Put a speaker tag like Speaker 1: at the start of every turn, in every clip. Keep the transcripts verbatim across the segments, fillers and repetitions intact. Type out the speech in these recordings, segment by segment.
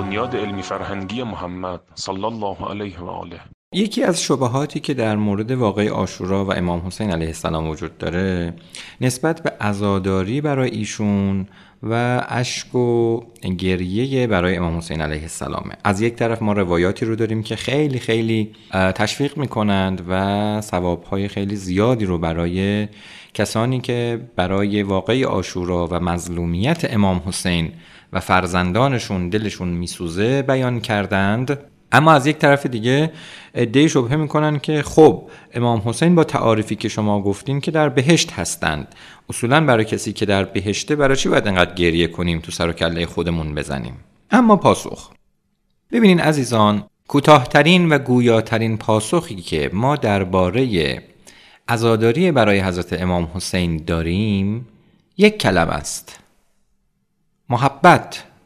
Speaker 1: بنیاد علمی فرهنگی محمد صلی الله علیه و آله.
Speaker 2: یکی از شبهاتی که در مورد واقعه عاشورا و امام حسین علیه السلام وجود داره نسبت به عزاداری برای ایشون و اشک و گریه برای امام حسین علیه السلامه. از یک طرف ما روایاتی رو داریم که خیلی خیلی تشویق میکنند و ثوابهای خیلی زیادی رو برای کسانی که برای واقعه عاشورا و مظلومیت امام حسین و فرزندانشون دلشون میسوزه بیان کردند، اما از یک طرف دیگه عده‌ای شبهه میکنن که خب امام حسین با تعاریفی که شما گفتین که در بهشت هستند، اصولا برای کسی که در بهشته برای چی باید انقدر گریه کنیم تو سر و کله خودمون بزنیم؟ اما پاسخ، ببینین عزیزان، کوتاه‌ترین و گویاترین پاسخی که ما درباره عزاداری برای حضرت امام حسین داریم یک کلمه است: محبت.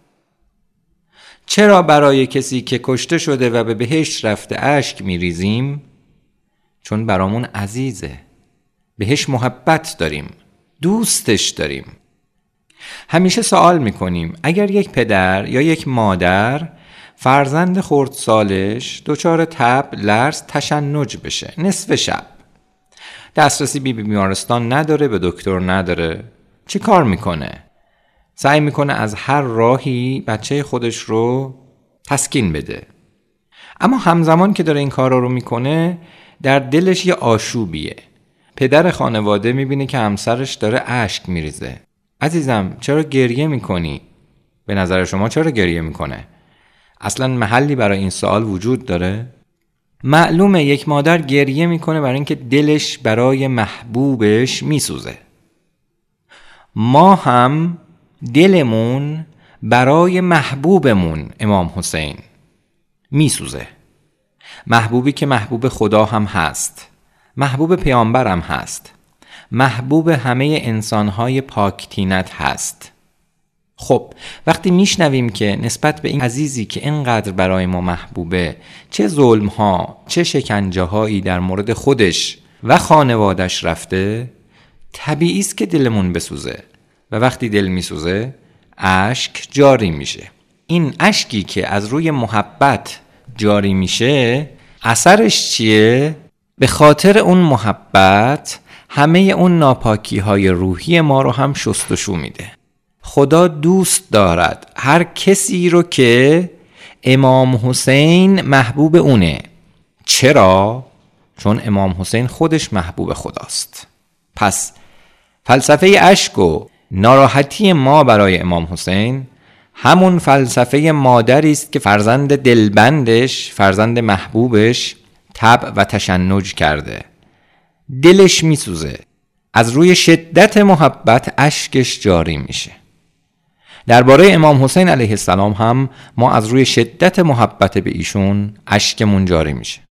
Speaker 2: چرا برای کسی که کشته شده و به بهشت رفته اشک میریزیم؟ چون برامون عزیزه، بهش محبت داریم، دوستش داریم. همیشه سوال میکنیم اگر یک پدر یا یک مادر فرزند خردسالش دچار تب، لرز، تشنج بشه نصف شب، دسترسی بی بیمارستان نداره، به دکتر نداره، چی کار میکنه؟ سعی میکنه از هر راهی بچه خودش رو تسکین بده. اما همزمان که داره این کارا رو میکنه در دلش یه آشوبیه. پدر خانواده میبینه که همسرش داره اشک میریزه. عزیزم چرا گریه میکنی؟ به نظر شما چرا گریه میکنه؟ اصلا محلی برای این سوال وجود داره؟ معلومه یک مادر گریه میکنه برای اینکه دلش برای محبوبش میسوزه. ما هم دلمون برای محبوبمون امام حسین میسوزه. محبوبی که محبوب خدا هم هست، محبوب پیامبر هم هست، محبوب همه انسانهای پاکتینت هست. خب وقتی میشنویم که نسبت به این عزیزی که اینقدر برای ما محبوبه چه ظلمها، چه شکنجه هایی در مورد خودش و خانوادش رفته، طبیعی است که دلمون بسوزه. و وقتی دل میسوزه اشک جاری میشه. این اشکی که از روی محبت جاری میشه اثرش چیه؟ به خاطر اون محبت همه اون ناپاکی های روحی ما رو هم شستشو میده. خدا دوست دارد هر کسی رو که امام حسین محبوب اونه. چرا؟ چون امام حسین خودش محبوب خداست. پس فلسفه اشک و ناراحتی ما برای امام حسین همون فلسفه مادری است که فرزند دلبندش، فرزند محبوبش تب و تشنج کرده، دلش میسوزه، از روی شدت محبت اشکش جاری میشه. درباره امام حسین علیه السلام هم ما از روی شدت محبت به ایشون اشکمون جاری میشه.